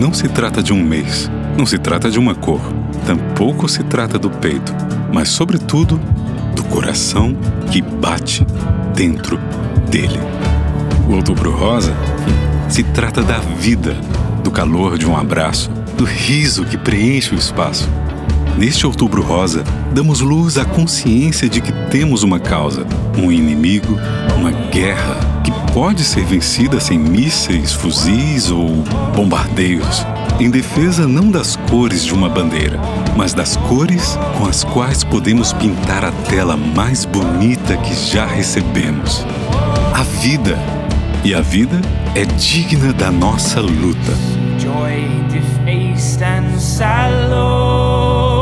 não se trata de um mês, não se trata de uma cor, tampouco se trata do peito, mas, sobretudo, do coração que bate dentro dele. O Outubro Rosa se trata da vida, do calor de um abraço, do riso que preenche o espaço. Neste Outubro Rosa, damos luz à consciência de que temos uma causa, um inimigo, uma guerra que pode ser vencida sem mísseis, fuzis ou bombardeios, em defesa não das cores de uma bandeira, mas das cores com as quais podemos pintar a tela mais bonita que já recebemos. A vida. E a vida é digna da nossa luta. Joy defaced and sallow.